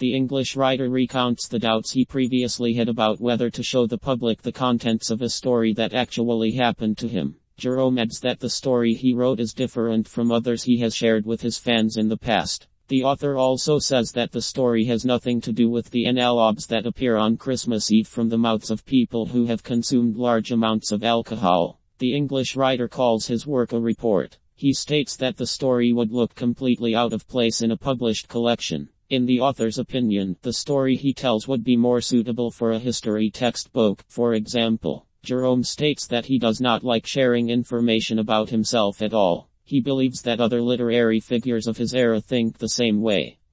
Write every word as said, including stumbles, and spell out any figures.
The English writer recounts the doubts he previously had about whether to show the public the contents of a story that actually happened to him. Jerome adds that the story he wrote is different from others he has shared with his fans in the past. The author also says that the story has nothing to do with the analogues that appear on Christmas Eve from the mouths of people who have consumed large amounts of alcohol. The English writer calls his work a report. He states that the story would look completely out of place in a published collection. In the author's opinion, the story he tells would be more suitable for a history textbook, for example. Jerome states that he does not like sharing information about himself at all. He believes that other literary figures of his era think the same way.